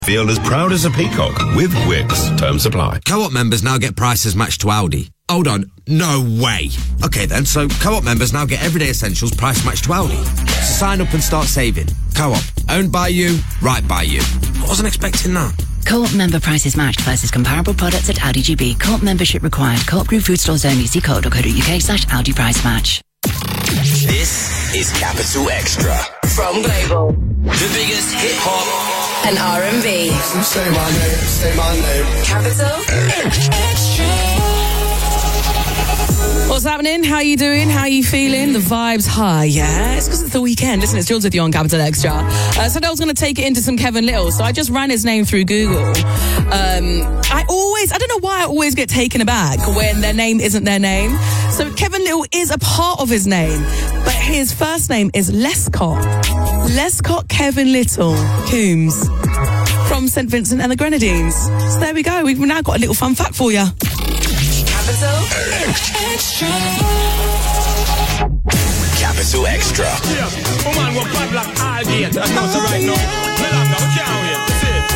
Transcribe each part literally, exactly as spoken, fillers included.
Feel as proud as a peacock with Wix. Terms apply. Co-op members now get prices matched to Aldi. Hold on, no way. Okay then, so Co-op members now get everyday essentials price matched to Aldi. So sign up and start saving. Co-op, owned by you, right by you. I wasn't expecting that. Co-op member prices matched versus comparable products at Aldi G B. Co-op membership required. Co-op Group food stores only. See co op dot co dot uk slash Aldi price match. This is Capital Extra from Global. The biggest hip hop and R and B. Say my name, say my name. Capital Extra. What's happening? How you doing? How you feeling? The vibe's high, yeah? It's because it's the weekend. Listen, it's Jules with you on Capital Extra. Uh, so I was going to take it into some Kevin Little, so I just ran his name through Google. Um, I always, I don't know why I always get taken aback when their name isn't their name. So Kevin Little is a part of his name, but his first name is Lescott. Lescott Kevin Little Coombs from Saint Vincent and the Grenadines. So there we go. We've now got a little fun fact for you. Capital Extra. Capital Extra. Yeah, woman, we're bad like all day. That's not right now. Well, I'm not can't wait. See it.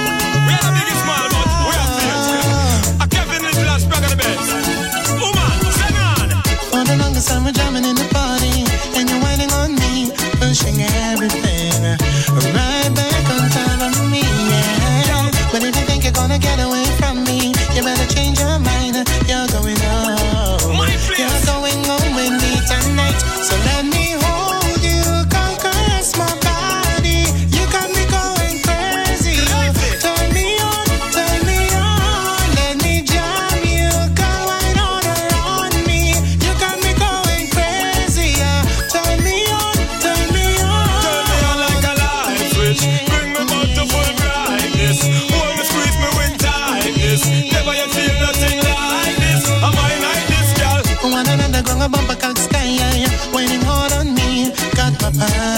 We are the biggest small, but we are serious. A Kevin Little has sprung on the bed. Woman, send on. For the longest time we're jamming in the party, and you're waiting on me, pushing everything right back on top of me, yeah. But if you think you're gonna get away from me, you better change your mind. You're going home. You're going home with me tonight. So let me hold you, conquer my body. You got me going crazy. Turn me on, turn me on. Let me jam you, go right on around me. You got me going crazy. Turn me on, turn me on. Turn me on like a light switch. Bring me back to full brightness. Hold me, squeeze me with tightness. Never yet feel nothing like this. Am I like this, girl? One another grung a bumper cock sky, waiting hard on me. Got my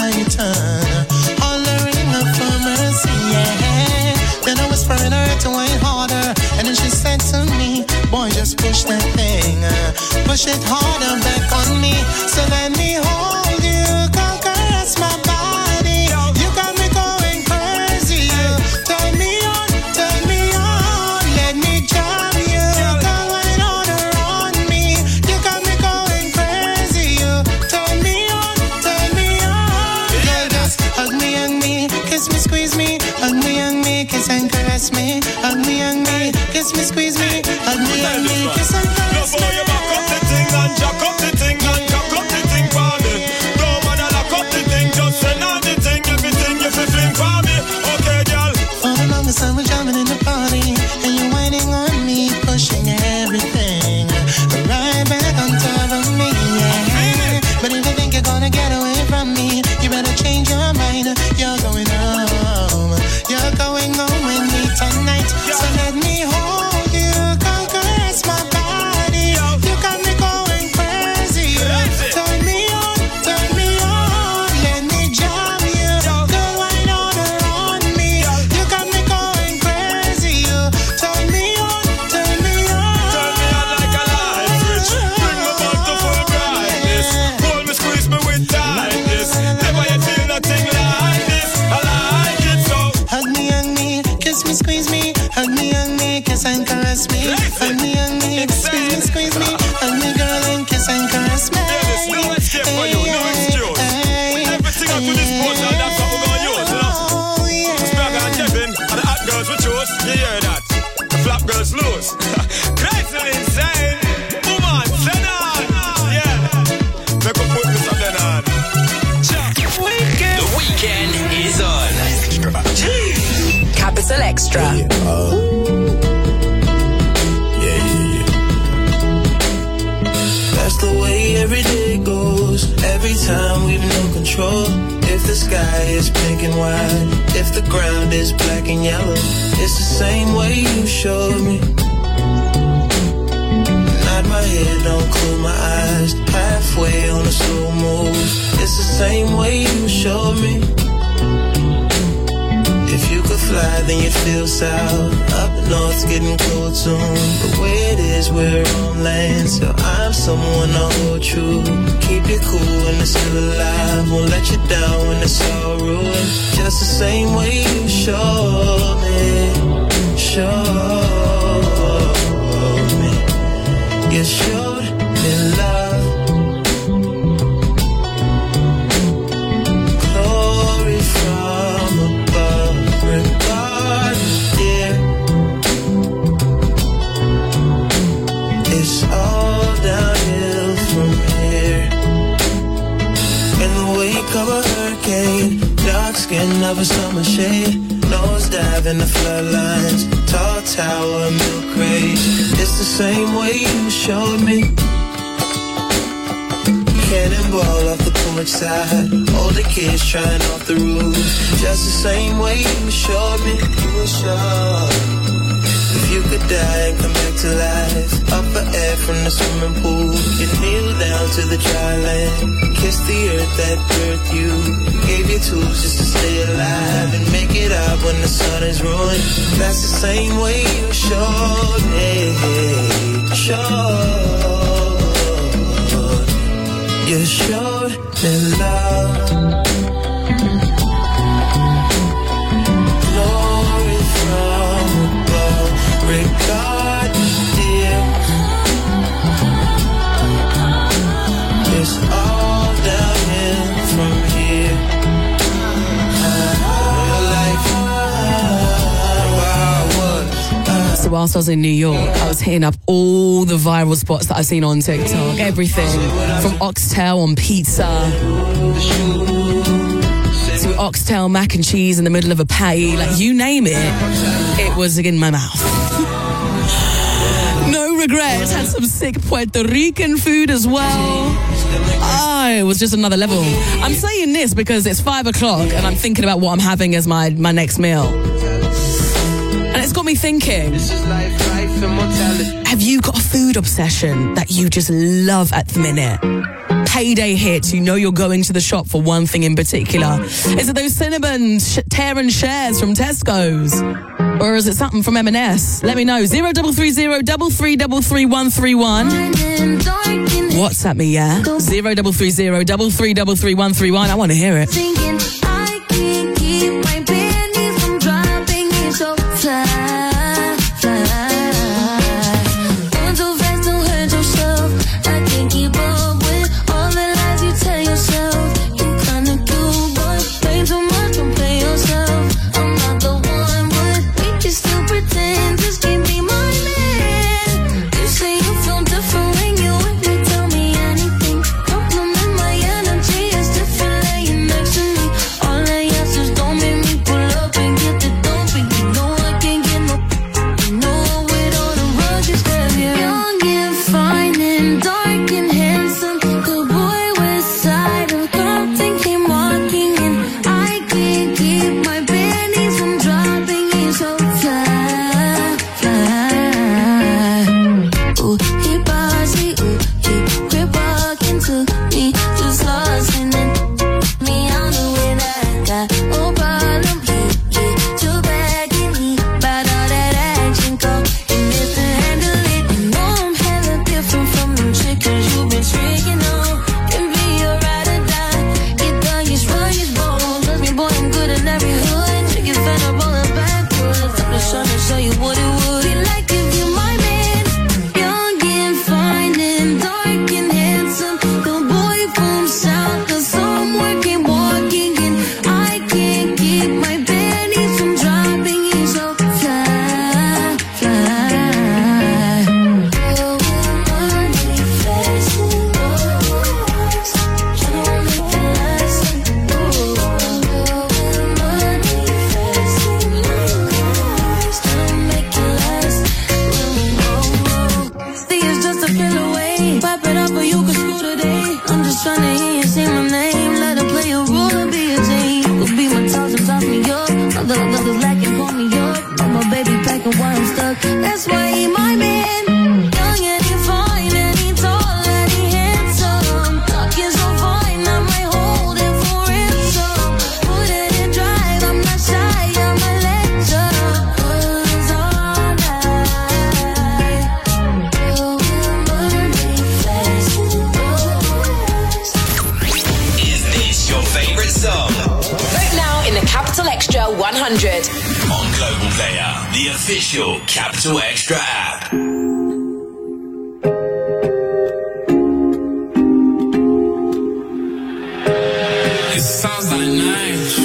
python, hollering up for mercy, yeah. Then I was whispering her to wait harder, and then she said to me, boy, just push that thing, uh, push it harder back on me. So let me hold you, conquer my body. You got me going crazy. Turn me on, turn me on. Let me jam you, go right on around me. You got me going crazy. Turn me on, turn me on. Yeah, just hug me, hug me, kiss me, squeeze me. Hug me, hug me, kiss and caress me. Hug me, hug me, kiss me, squeeze me. Hug me, hug me, kiss and caress me. Love how you back up the thing and jack up the thing and jack up the thing for me. Don't bother lock up the thing, just send out the thing, everything you feel fling for me. Okay, girl. For the longest time we're jamming in the party, and you're waiting on me, pushing everything right back on top of me, yeah. But if you think you're gonna get away from me, you better change your mind. You're going home, you're going home with me tonight. So let me hold you, conquer my body. You got me going crazy. Turn me on, turn me on. Let me jam you, go right on around me. You got me going crazy. Turn me on, turn me on. Turn me on like a light switch. Bring me back to full brightness. Hold me, squeeze me with tightness. Never yet feel nothing like this. I like it so. Hug me, hug me, kiss me, squeeze me. Hug me, hug me, kiss and caress me. Hug me, hug me, squeeze me, squeeze me. Hug me, girl, and kiss and caress me. Yeah, there's no escape for you, no excuse. Everything up to this point, and that's what we're gonna use, you know. Spragga and Kevin, and the hot girls we chose. You hear that? The flap girls lose. Crazy insane. Woman, send on. Yeah. Make a put this up then on. The weekend is on. Capital Extra. Yeah, uh, yeah, yeah, yeah. That's the way every day goes. Every time we've no control. If the sky is pink and white, if the ground is black and yellow, it's the same way you showed me. Nod my head, don't close my eyes. Halfway on a slow move. It's the same way you showed me. If If you could fly, then you'd feel south. Up north's getting cold soon, but where it is, we're on land. So I'm someone to hold true. Keep you cool when it's still alive. Won't let you down when it's all ruined. Just the same way you showed me, showed me. You showed me love. Glory from above. Regardless, dear, it's all downhill from here. In the wake of a hurricane, dark skin of a summer shade, nose dive in the floodlines, tall tower, milk crate. It's the same way you showed me. Cannonball off the porch side, older kids trying off the roof. Just the same way you showed me. You were sure. If you could die and come back to life, up for air from the swimming pool, you kneel down to the dry land, kiss the earth that birthed you, gave you tools just to stay alive and make it out when the sun is ruined. That's the same way you showed me, showed, you showed me love. Glory from above. Regardless, dear, it's all downhill from here. Real life, So whilst I was in New York, I was hitting up all the viral spots that I've seen on TikTok. Everything from oxtail on pizza to oxtail mac and cheese in the middle of a patty, like you name it, it was in my mouth. No regrets. Had some sick Puerto Rican food as well. Ah, it was just another level. I'm saying this because it's five o'clock and I'm thinking about what I'm having as my, my next meal. And it's got me thinking, have you got a food obsession that you just love at the minute? Payday hits, you know you're going to the shop for one thing in particular. Is it those cinnamon sh- tear and shares from Tesco's? Or is it something from M and S? Let me know. Zero double three zero double three double three one three one. WhatsApp me, yeah? Zero double three zero double three double three one three one. I want to hear it. I'm not shy, I'm a Player, the official Capital Extra app. It sounds like nice.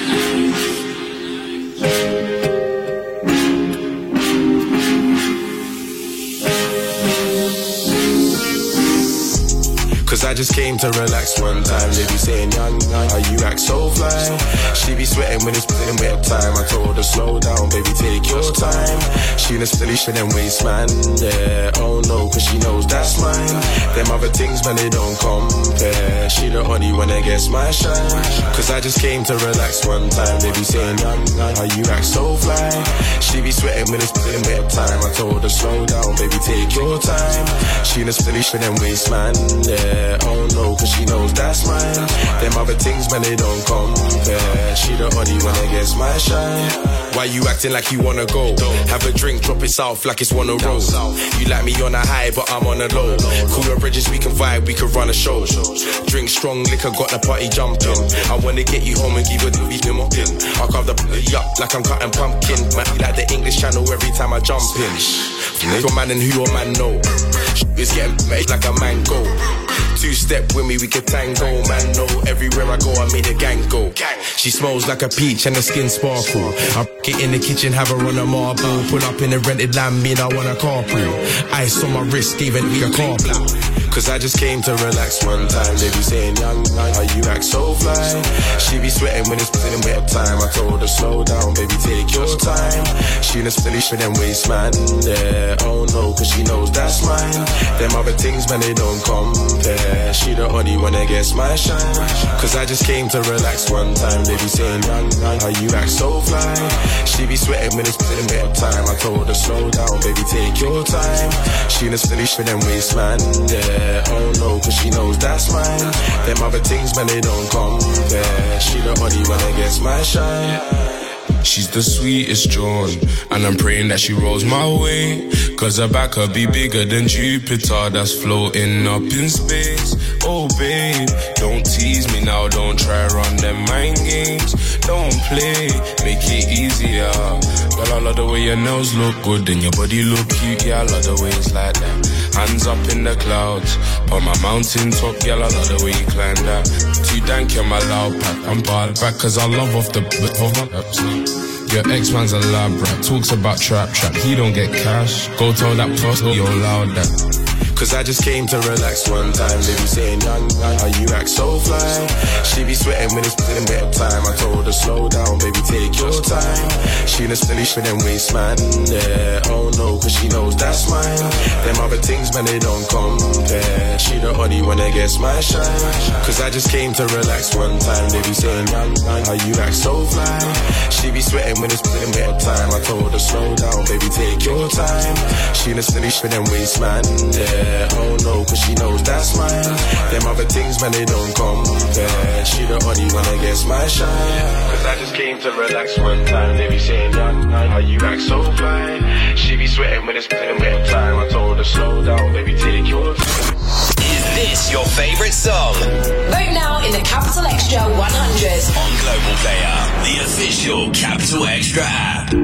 Cause I just came to relax one time. They be saying, young, young, how you act so fly. She be sweating when it's putting wet time. I told her, slow down, baby, take your time. She in a silly shit and waste, man, yeah. Oh no, cause she knows that's mine. Them other things, man, they don't compare. She the only one that gets my shine. Cause I just came to relax one time. They be saying, young, young, how you act so fly. She be sweating when it's putting wet time. I told her, slow down, baby, take your time. She in a silly shit and waste, man, yeah. Oh no, cause she knows that's mine. Them other things, man, they don't compare. She the only one that gets my shine. Why you acting like you wanna go? Have a drink, drop it south like it's one of road. You like me on a high, but I'm on a low. Cool your bridges, we can vibe, we can run a show. Drink strong liquor, got the party jumping. I wanna get you home and give you the beat them up in. I'll carve the booty up like I'm cutting pumpkin. Man, you like the English channel every time I jump in. Your man and who your man know. It's getting made like a mango. Two step with me, we can tango. Man, no, everywhere I go, I made a gang go. She smells like a peach and the skin sparkle. I get in the kitchen, have her on a marble. Pull up in a rented land, mean I want a carpool. Ice on my wrist, even me a carpool. Cause I just came to relax one time. They be saying, young, young, how you act so fly. She be sweating when it's putting wet time. I told her, slow down, baby, take your time. She in a silly shit and waste, man, yeah. Oh no, cause she knows that's mine. Them other things, man, they don't compare. She the only one that gets my shine. Cause I just came to relax one time. They be saying, young, young, how you act so fly. She be sweating when it's putting wet time. I told her, slow down, baby, take your time. She in a silly shit and waste, man, yeah. Oh no, cause she knows that's mine. Them other things, man, they don't compare. She the only one that gets my shine. She's the sweetest John, and I'm praying that she rolls my way. Cause her back could be bigger than Jupiter, that's floating up in space. Oh babe, don't tease me now, don't try run them mind games. Don't play, make it easier. Girl, I love the way your nails look good and your body look cute. Yeah, I love the way it's like that. Hands up in the clouds, on my mountain top, girl, I love the way you climb that. Too dank, you're my loud pack. I'm bad back cause I love off the b- of my ups. Your ex-man's a lab rat, talks about trap trap, he don't get cash. Go tell that puss, you're loud that. Cause I just came to relax one time. They be saying, young, young, how you act so fly. She be sweating when it's putting wet time. I told her, slow down, baby, take your time. She in a silly shit and waste, man, yeah. Oh no, cause she knows that's mine. Them other things, man, they don't compare. She the only one that gets my shine. Cause I just came to relax one time. They be saying, young, young, how you act so fly. She be sweating when it's putting wet time. I told her, slow down, baby, take your time. She in a silly shit and waste, man, yeah. Oh no, cause she knows that's mine. Them other things, man, they don't compare. She the only one that gets my shine. Cause I just came to relax one time. They be saying, young, young, how you act so fly. She be sweating when it's putting wet time. I told her, slow down, baby, take your time. Is this your favourite song? Vote now in the Capital Extra one hundred. On Global Player, the official Capital Extra app.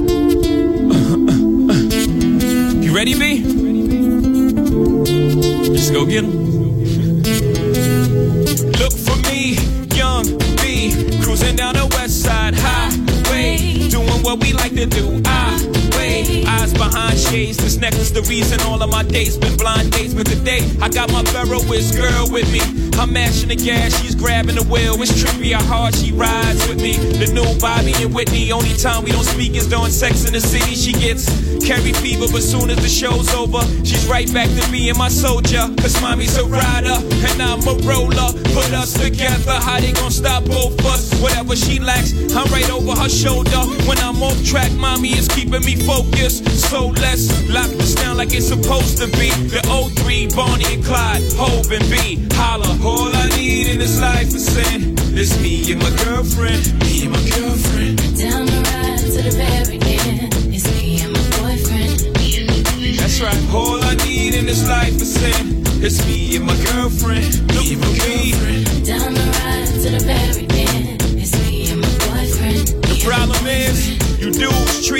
You ready, B? Let's go get 'em. Look for me, young B, cruising down the west side highway, doing what we like to do. I wait, eyes behind shades. This necklace the reason all of my dates been blind dates. But today I got my Ferroist girl with me. I'm mashing the gas, she's grabbing the wheel. It's trippy how hard she rides with me. The new Bobby and Whitney. Only time we don't speak is during Sex in the City. She gets carry fever, but soon as the show's over, she's right back to me and my soldier. Cause mommy's a rider and I'm a roller. Put us together, how they gon' stop both us? Whatever she lacks, I'm right over her shoulder. When I'm off track, mommy is keeping me focused. So let's lock this down like it's supposed to be. The oh three, Bonnie and Clyde, Hov and B. Holla, all I need in this life is sin. It's me and my girlfriend, me and my girlfriend. Down the ride to the very end. It's me and my boyfriend, me and my boyfriend. That's right, all I need in this life is sin. It's me and my girlfriend, me and my girlfriend. Down the ride to the very end. It's me and my boyfriend. The problem is, you dudes treat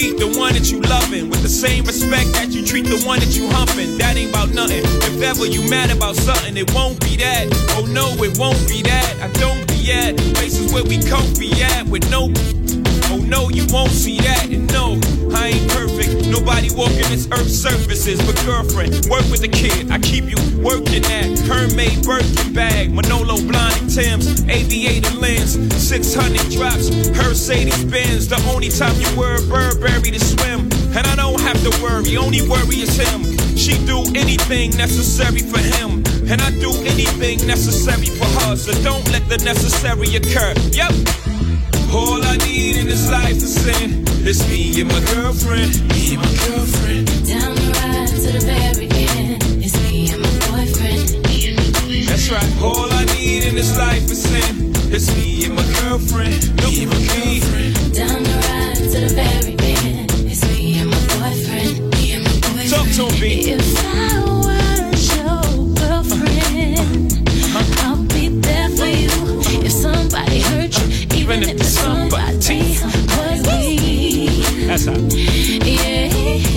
one that you loving with the same respect that you treat the one that you humping. That ain't about nothing. If ever you mad about something, it won't be that. Oh no, it won't be that. I don't be at places where we comfy at with no. Oh no, you won't see that. And no, I ain't perfect. Nobody walking this earth's surfaces. But girlfriend, work with the kid. I keep you working at Hermès Birkin bag, Manolo Blahnik Tim's, aviator lens, six hundred drops, Mercedes Benz. The only time you wear Burberry to swim. And I don't have to worry, only worry is him. She do anything necessary for him, and I do anything necessary for her. So don't let the necessary occur. Yep. All I need in this life is sin. It's me and my girlfriend. Me and my girlfriend. Down the ride to the very end. It's me and my boyfriend. Me and my boyfriend. That's right. All I need in this life is sin. It's me and my girlfriend. Me and my girlfriend. Down the ride to the very end. It's me and my boyfriend. Me and my boyfriend. Talk to me. If I were your girlfriend, I'll be there for you. If somebody hurt you, even if it's somebody was me. That's how. Yeah.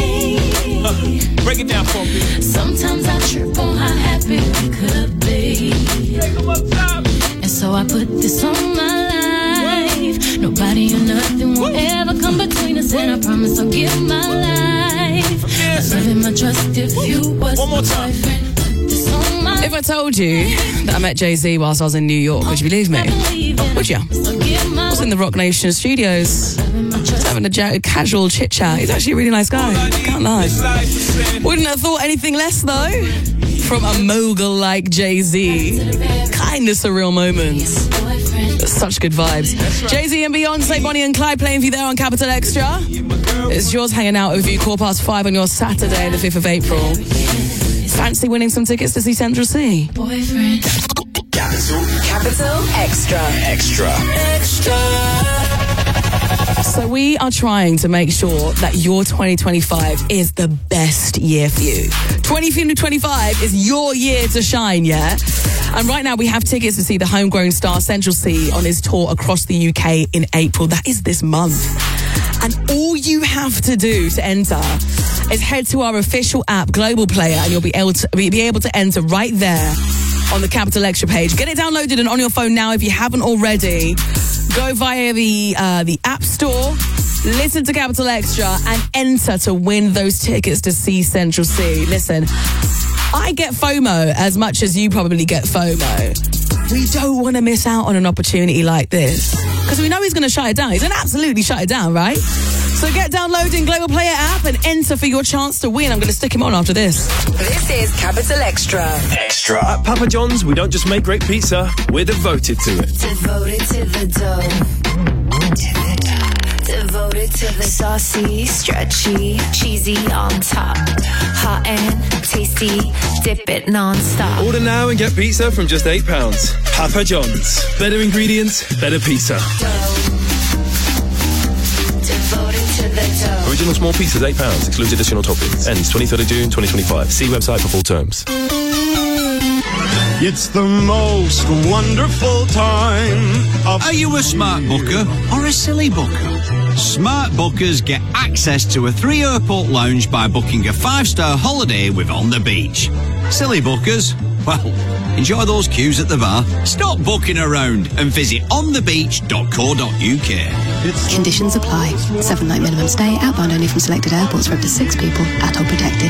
Uh, break it down for me. Sometimes I trip on how happy we could be. And so I put this on my life. Nobody or nothing will ever come between us, and I promise I'll give my life. My love and my trust if you was One more time. my boyfriend. If I told you that I met Jay-Z whilst I was in New York, would you believe me? Would you? I was in the Rock Nation studios, just having a ja- casual chit-chat. He's actually a really nice guy, can't lie. Wouldn't have thought anything less, though, from a mogul like Jay-Z. Kind of surreal moments. Such good vibes. Jay-Z and Beyonce, Bonnie and Clyde playing for you there on Capital Extra. It's yours hanging out with you, quarter past five on your Saturday, the fifth of April. Fancy winning some tickets to see Central C? Boyfriend. Capital. Capital Extra. Extra. Extra. So we are trying to make sure that your twenty twenty-five is the best year for you. twenty twenty-five is your year to shine, yeah? And right now we have tickets to see the homegrown star Central C on his tour across the U K in April. That is this month. And all you have to do to enter is head to our official app, Global Player, and you'll be able to be able to enter right there on the Capital Extra page. Get it downloaded and on your phone now if you haven't already. Go via the uh, the App Store, listen to Capital Extra, and enter to win those tickets to see Central C. Listen, I get FOMO as much as you probably get FOMO. We don't want to miss out on an opportunity like this because we know he's going to shut it down. He's going to absolutely shut it down, right? So get downloading Global Player app and enter for your chance to win. I'm going to stick him on after this. This is Capital Extra. Extra. At Papa John's, we don't just make great pizza, we're devoted to it. Devoted to the dough. To the dough. Devoted to the saucy, stretchy, cheesy on top. Hot and tasty, dip it non-stop. Order now and get pizza from just eight pounds. Papa John's. Better ingredients, better pizza. Original small pizzas, eight pounds. Excludes additional toppings. Ends twenty-third of June, twenty twenty-five. See website for full terms. It's the most wonderful time of... Are you a smart booker or a silly booker? Smart bookers get access to a three airport lounge by booking a five-star holiday with On the Beach. Silly bookers, well, enjoy those queues at the bar. Stop booking around and visit on the beach dot co dot u k. Conditions apply. Seven night minimum stay, outbound only from selected airports for up to six people, at all protected.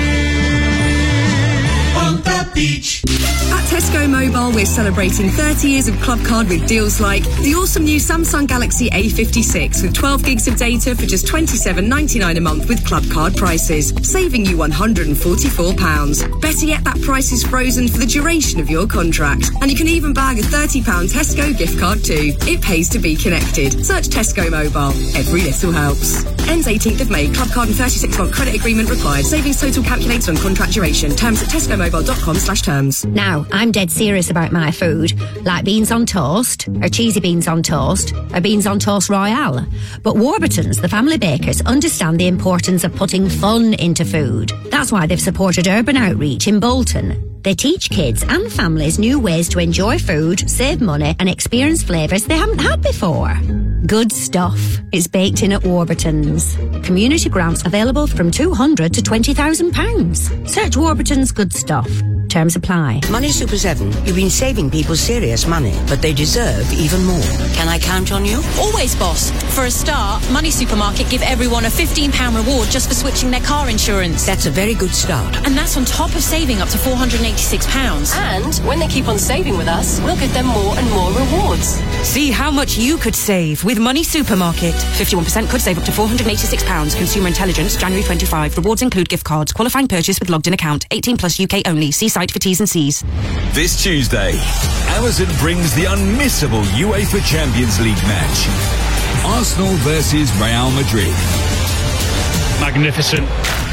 On the beach. At Tesco Mobile, we're celebrating thirty years of Club Card with deals like the awesome new Samsung Galaxy A fifty-six with twelve gigs of data for just twenty-seven ninety-nine a month with Club Card prices, saving you one hundred forty-four pounds. Better yet, that price is frozen for the duration of your contract. And you can even bag a thirty pound Tesco gift card too. It pays to be connected. Search Tesco Mobile. Every little helps. Ends eighteenth of May. Club Card and thirty-six month credit agreement required. Savings total calculated on contract duration. Terms at tesco mobile dot com slash terms. Now, I'm dead serious about my food, like beans on toast, or cheesy beans on toast, or beans on toast royale. But Warburton's, the family bakers, understand the importance of putting fun into food. That's why they've supported Urban Outreach in Bolton. They teach kids and families new ways to enjoy food, save money, and experience flavours they haven't had before. Good stuff. It's baked in at Warburton's. Community grants available from two hundred to twenty thousand pounds. Search Warburton's Good Stuff. Terms apply. Money Super seven, you've been saving people serious money, but they deserve even more. Can I count on you? Always, boss. For a start, Money Supermarket give everyone a fifteen pounds reward just for switching their car insurance. That's a very good start. And that's on top of saving up to four hundred eighty-six pounds. And when they keep on saving with us, we'll give them more and more rewards. See how much you could save with Money Supermarket. fifty-one percent could save up to four hundred eighty-six pounds. Consumer Intelligence, January twenty-fifth. Rewards include gift cards. Qualifying purchase with logged in account. eighteen plus U K only. See site for T's and C's. This Tuesday, Amazon brings the unmissable UEFA Champions League match. Arsenal versus Real Madrid. Magnificent.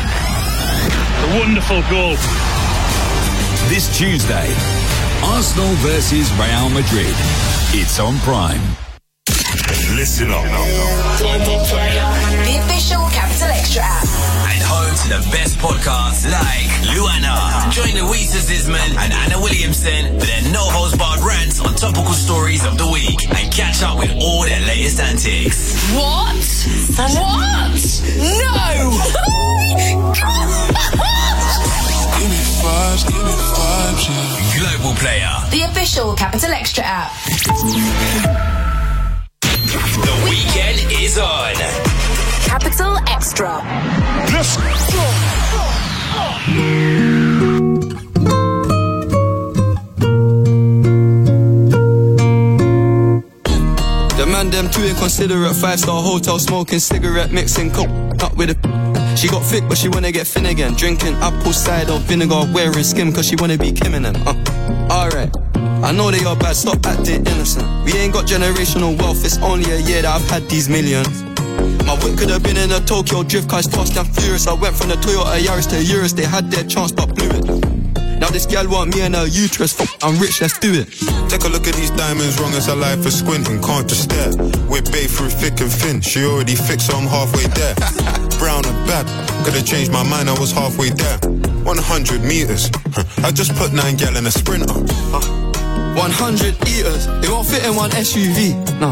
A wonderful goal. This Tuesday, Arsenal versus Real Madrid. It's on Prime. Listen up. The official Capital Extra app. And home to the best podcasts like Luana. Join Louisa Zisman and Anna Williamson for their no-holds-barred rants on topical stories of the week and catch up with all their latest antics. What? What? No! Give me vibes, give me vibes, yeah. Global Player. The official Capital Extra app. The weekend is on. Capital Extra. Let's go. The man them too inconsiderate. Five-star hotel smoking cigarette, mixing coke up with a. She got thick but she wanna get thin again. Drinking apple cider vinegar, wearing skim cause she wanna be Kim and them. uh. Alright, I know they are bad, stop acting innocent. We ain't got generational wealth, it's only a year that I've had these millions. My whip could have been in a Tokyo drift car, it's fast and furious. I went from the Toyota Yaris to Urus, they had their chance but blew it. Now this gal want me and her uterus, fuck, I'm rich, let's do it. Take a look at these diamonds, wrong as a life for squinting, can't just stare. We're bae through thick and thin, she already fixed so I'm halfway there. Brown and bad, could've changed my mind, I was halfway there. one hundred meters, I just put nine gal in a sprinter. uh, one hundred eaters, it won't fit in one S U V, no.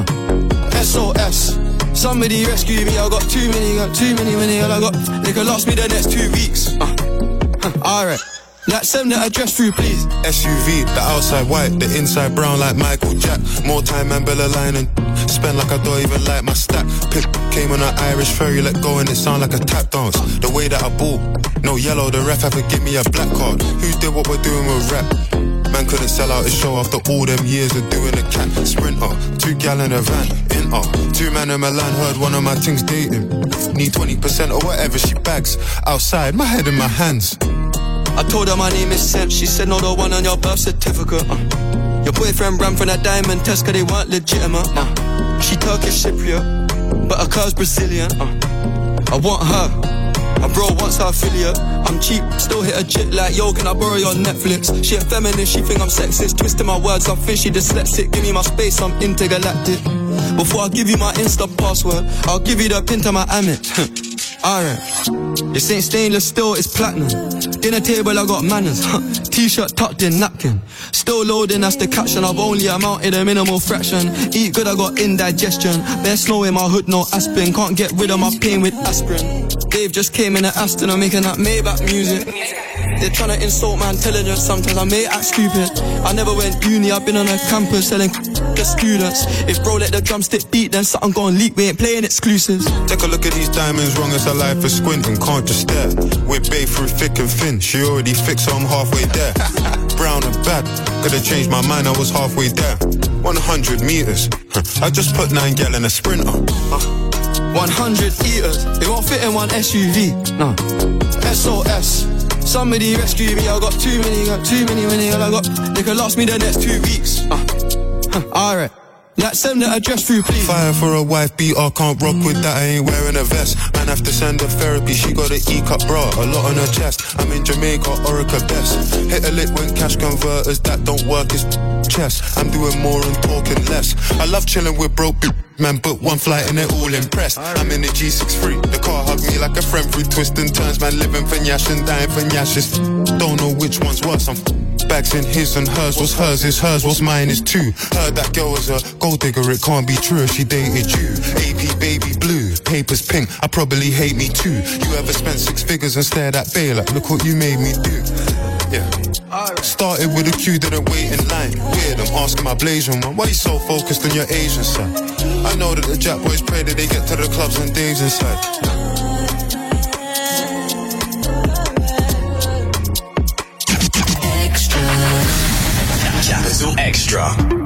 S O S, somebody rescue me, I got too many, got too many, many, I got, they could last me the next two weeks. uh, Alright. Like send the address through, please. S U V, the outside white, the inside brown like Michael Jack. More time and Bella line and spend like I don't even like my stack. Pick came on an Irish ferry, let go and it sound like a tap dance. The way that I ball, no yellow, the ref had to give me a black card. Who did what we're doing with rap? Man couldn't sell out his show after all them years of doing a cat sprinter. Two gal in a van, in uh. Two man in Milan, heard one of my things dating. Need twenty percent or whatever she bags. Outside, my head in my hands. I told her my name is Sam, she said no, the one on your birth certificate. uh. Your boyfriend ran from that diamond test cause they weren't legitimate. uh. She Turkish Cypriot, but her car's Brazilian. uh. I want her, my bro wants her affiliate. I'm cheap, still hit a chick like, yo, can I borrow your Netflix? She a feminist, she think I'm sexist, twisting my words, I think she dyslexic. Give me my space, I'm intergalactic. Before I give you my Insta password, I'll give you the pin to my Amex. Alright, this ain't stainless steel, it's platinum. Dinner table, I got manners. T-shirt tucked in, napkin. Still loading, that's the caption. I've only amounted a minimal fraction. Eat good, I got indigestion. Bare snow in my hood, no aspirin. Can't get rid of my pain with aspirin. Dave just came in at Aston, I'm making that Maybach music. They're trying to insult my intelligence, sometimes I may act stupid. I never went uni, I've been on a campus selling to students. If bro let the drumstick beat, then something gon' leak, we ain't playing exclusives. Take a look at these diamonds, wrong as a life for squinting, can't just stare. We're bae through thick and thin, she already fixed so I'm halfway there. Brown and bad, could've changed my mind, I was halfway there. one hundred meters, I just put nine gal in a sprinter. uh, one hundred eaters, it won't fit in one S U V, no. S O S, somebody rescue me, I got too many, got too many, many, I got, they could last me the next two weeks. uh, Alright, like send the address through, please. Fire for a wife beater, can't rock with that, I ain't wearing a vest. Man have to send her therapy, she got an E-cup bra, a lot on her chest. I'm in Jamaica, Orica best. Hit a lick when cash converters, that don't work, it's chest. I'm doing more and talking less. I love chilling with broke man, book one flight and they're all impressed. I'm in the G sixty-three, the car hugged me like a friend through twists and turns. Man living for Nyash and dying for Nyashes. Don't know which one's worse, I'm bags in his and hers. What's hers is hers, what's mine is too. Heard that girl was a gold digger, it can't be true if she dated you. A P baby blue, papers pink, I probably hate me too. You ever spent six figures and stared at Bay like, look what you made me do. Yeah. Started with a queue, didn't wait in line. Weird, I'm asking my Blasian one, why you so focused on your Asian side? I know that the Jack boys pray that they get to the clubs and Dave's inside. Capital Extra.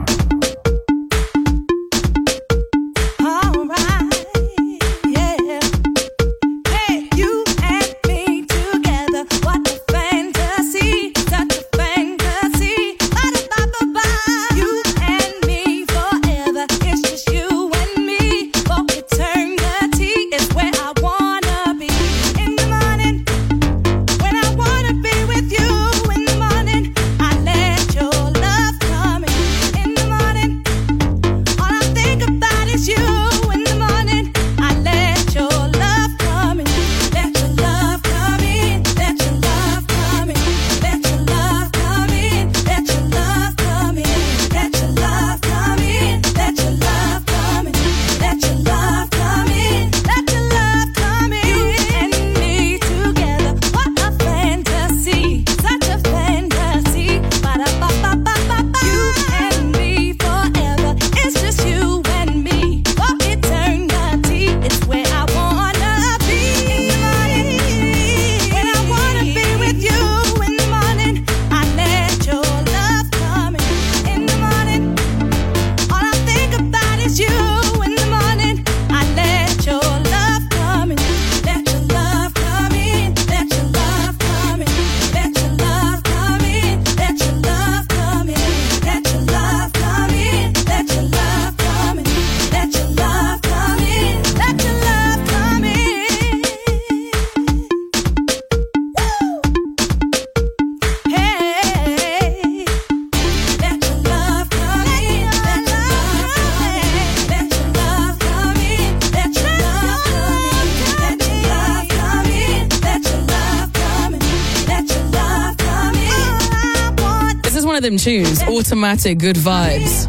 Them tunes, automatic, good vibes.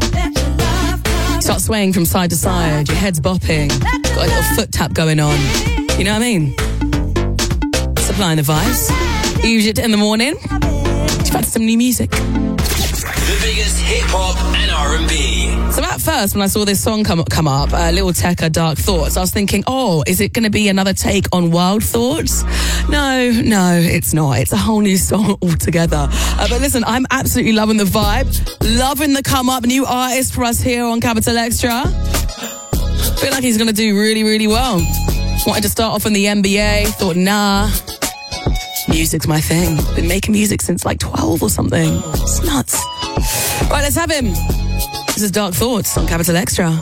Start swaying from side to side, your head's bopping, got a little foot tap going on. You know what I mean? Supplying the vibes. Egypt in the morning. You've had some new music. The biggest hip hop and R and B. So at first, when I saw this song come come up, uh, Little Tekka, Dark Thoughts, I was thinking, oh, is it going to be another take on Wild Thoughts? No, no, it's not. It's a whole new song altogether. Uh, but listen, I'm absolutely loving the vibe, loving the come up. New artist for us here on Capital Extra. Feel like he's going to do really, really well. Wanted to start off in the N B A, thought, nah, music's my thing. Been making music since like twelve or something. It's nuts. Right, let's have him. This is Dark Thoughts on Capital Extra.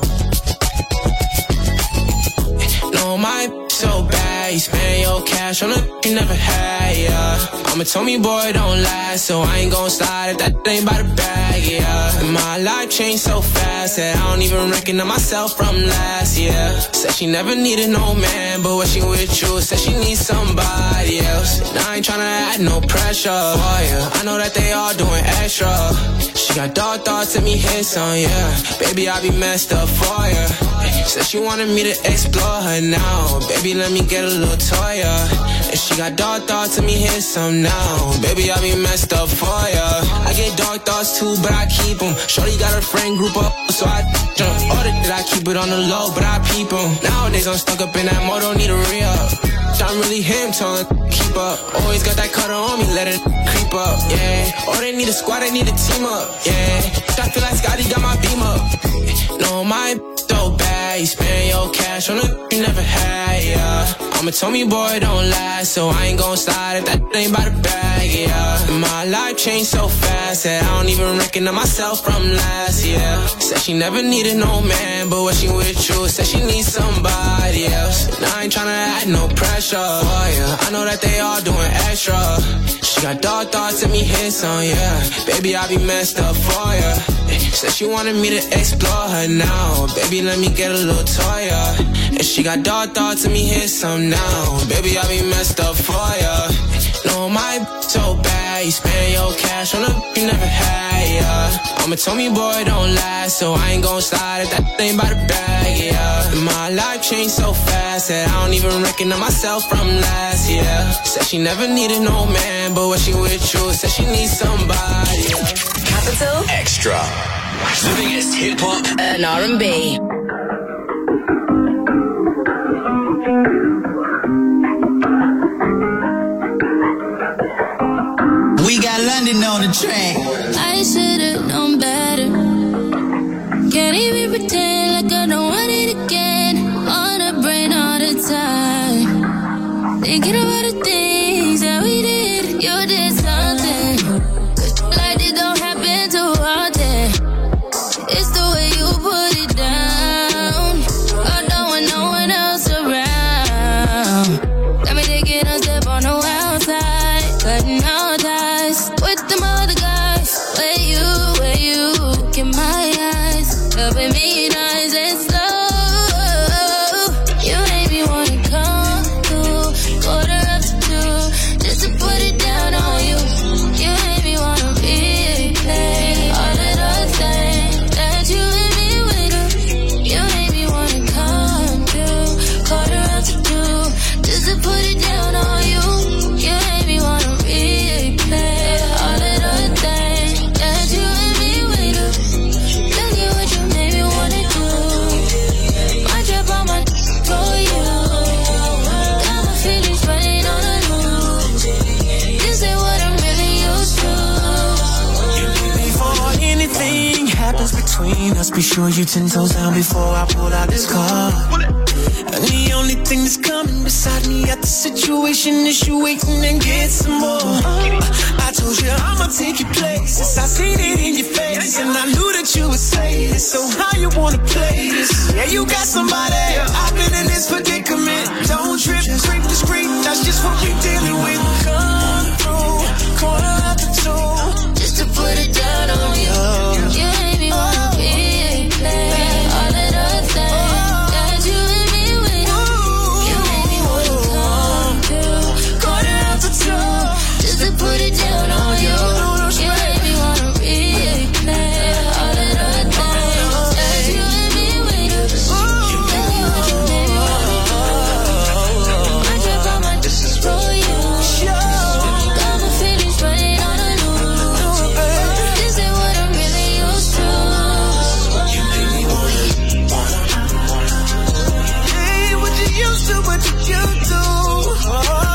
No, my so bad, you spend your cash on a you never had, yeah. Mama told me, boy, don't lie, so I ain't gon' slide if that ain't by the bag, yeah. And my life changed so fast that I don't even recognize myself from last year. Said she never needed no man, but when she with you, said she needs somebody else. And I ain't tryna add no pressure for you. I know that they all doing extra. She got dark thoughts and me hits on, yeah. Baby, I be messed up for you. Said she wanted me to explore her now. Baby, let me get a little toy, yeah. And she got dark thoughts and me hit some now. Baby, I be messed up for ya. I get dark thoughts too, but I keep them. Shorty got her friend group up, so I jump. Order that I keep it on the low, but I peep them. Nowadays I'm stuck up in that mode, don't need a re-up. I'm really him, telling keep up. Always got that cutter on me, let it creep up, yeah. Oh, they need a squad, they need a team up, yeah. I feel like Scotty got my beam up. No, my so bad, you spend your cash on a you never had, yeah. Mama told me, boy, don't lie, so I ain't gon' slide if that ain't by the bag, yeah. And my life changed so fast that I don't even recognize myself from last year. Said she never needed no man, but when she with you, said she needs somebody else. And I ain't tryna add no pressure, oh, yeah. I know that they all doing extra. She got dark thoughts and me hits on, yeah. Baby, I be messed up for ya. Said she wanted me to explore her now. Baby, let me get a little toy, yeah. And she got dark thoughts and me hit some now. Baby, I be messed up for ya. No, want my so bad. You spend your cash on a you never had, yeah. Mama told me, boy, don't last, so I ain't gon' slide if that thing by the bag, yeah. My life changed so fast that I don't even recognize myself from last year. Said she never needed no man, but when she with you, said she needs somebody, yeah. Capital Extra. The biggest hip hop and R and B. We got London on the track. I should've known better. Can't even pretend like I don't want it again. On the brain all the time. Thinking about the things that we did. You did something like it don't happen too often. It's the way you put it down. I don't want no one else around. Got me taking a step on the wild side. Cutting all ties with them other guys. Where you, where you look in my eyes. Helping me nice and slow. You made me wanna come through. Quarter up to two. Just to put it down on you. You made me wanna replay all of those things that you hit me with. You made me wanna come through. Quarter up to two. Just to put it down on you. You made me wanna replay all of those things that you hit me with. Look at what you made me wanna do. My trip on my for you. Got my feelings running on the loose. This ain't what I'm really used to. Before anything happens between us, be sure you ten toes down before I pull out this car. And the only thing that's coming beside me at the situation is you waiting and get some more. I told you I'ma take your places. I seen it in your face, and I knew that you would say it. So how you wanna play this? Yeah, you got somebody. I've been in this predicament. Don't trip, creep the street. That's just what we dealing with. Come through, corner after two, Just to put it down on you. You made me wanna replay all of those things that you hit me with. You made me wanna come through. corner after two. Just to put it down on you. You made me wanna replay all of those things that you hit me with. Look at what you made me wanna do. My trip on my for you. Got my feelings running on the loose. This ain't what I'm really used to. Hey, what you used to, what you used to. Oh,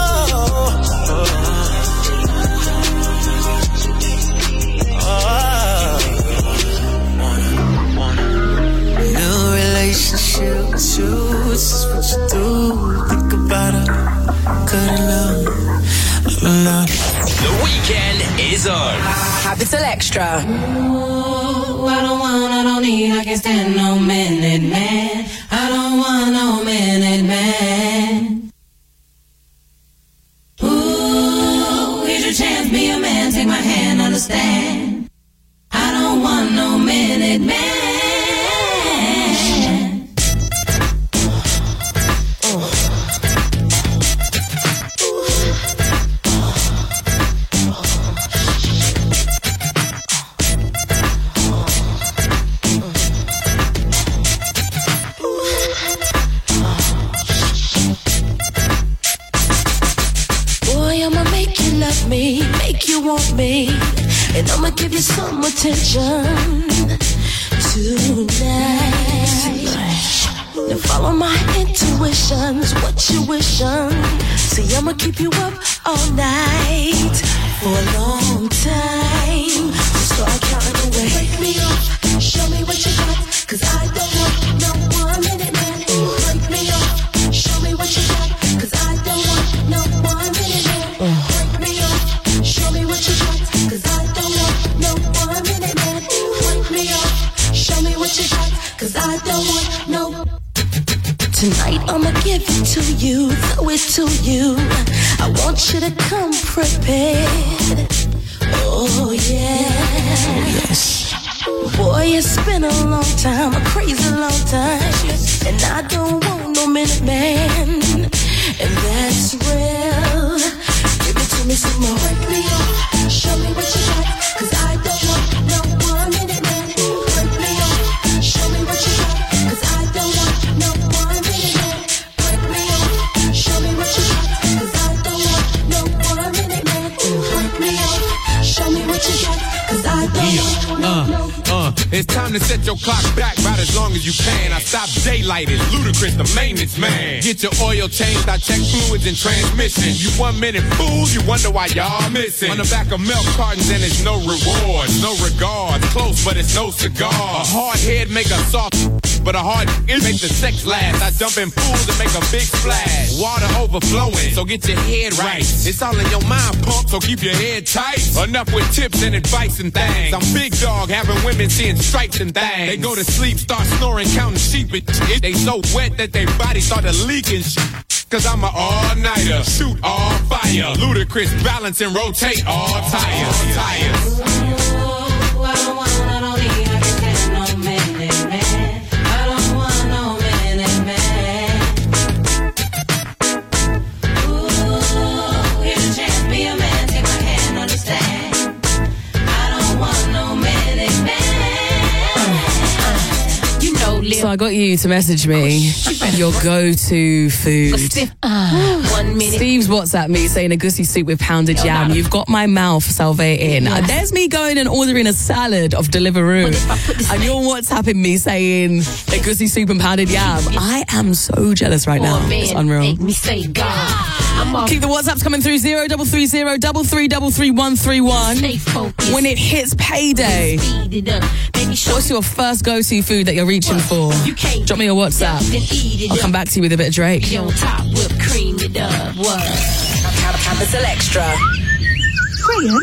new relationship with you, this is what you do. Think about it, cut it low, love. The weekend is on. Capital Extra. Ooh, I don't want, I don't need, I can't stand no minute man. I don't want no minute man. Ooh, here's your chance, be a man, take my hand, understand. I don't want no minute man. Boy, I'ma make you love me, make you want me, and I'ma give you some attention tonight. Now follow my intuitions, what you wishing. See, I'ma keep you up all night for a long time. So start counting away. Break me off, show me what you got, cause I don't want no one minute man. Break me off, show me what you got, cause I don't want no one minute man. Break me off, show me what you got, cause I don't want no one minute man. Break me off, show me what you got, cause I don't want no. Tonight I'ma give it to you, throw it to you. I want you to come prepared. Oh yeah. Yes. Boy, it's been a long time, a crazy long time, and I don't want no minute man, and that's real. Give it to me some It's time to set your clock back about as long as you can. I stop daylighting, Ludacris, the maintenance man. Get your oil changed, I check fluids and transmission. You one minute fools, you wonder why y'all missing. On the back of milk cartons and it's no rewards, no regard. Close, but it's no cigar. A hard head make a soft, but a hard it make the sex last. I jump in pools and make a big splash. Water overflowing, so get your head right. It's all in your mind, pump, so keep your head tight. Enough with tips and advice and things. I'm big dog, having women seeing stripes and things. They go to sleep, start snoring, counting sheep and shit. They so wet that their body started leaking shit. Cause I'm an all-nighter, shoot all fire. Ludacris, balance and rotate all tires. Tires. So I got you to message me your go-to food. Uh, one minute. Steve's WhatsApp me saying a goosey soup with pounded yam. You've got my mouth salivating. Yes. There's me going and ordering a salad of Deliveroo. And you're WhatsApping me saying a goosey soup and pounded yam. I am so jealous right now. Oh, man, it's unreal. make me say God. Keep the WhatsApps coming through zero double three zero double three double three one three one. When it hits payday, what's your first go-to food that you're reaching for? Drop me a WhatsApp. I'll come back to you with a bit of Drake. On top, whipped cream it up. What? Capital Extra. Graham?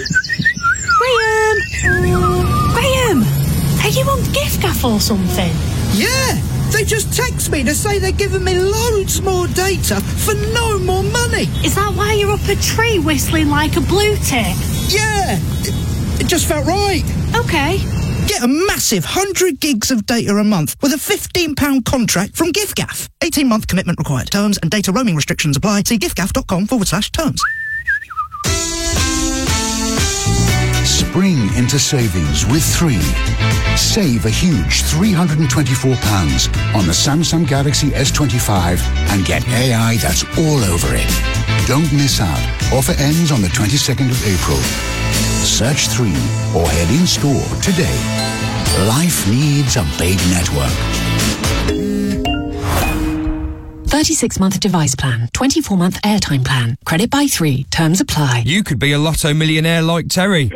Graham? Graham? Are you on gift gaff or something? Yeah! They just text me to say they're giving me loads more data for no more money. Is that why you're up a tree whistling like a blue tick? Yeah! It, it just felt right. Okay. Get a massive one hundred gigs of data a month with a fifteen pound contract from giffgaff. eighteen month commitment required. Terms and data roaming restrictions apply. See giffgaff.com forward slash terms. Spring into savings with three. Save a huge three hundred twenty-four pounds on the Samsung Galaxy S twenty-five and get A I that's all over it. Don't miss out. Offer ends on the twenty-second of April. Search three or head in store today. Life needs a big network. thirty-six month device plan, twenty-four month airtime plan. Credit by three. Terms apply. You could be a lotto millionaire like Terry.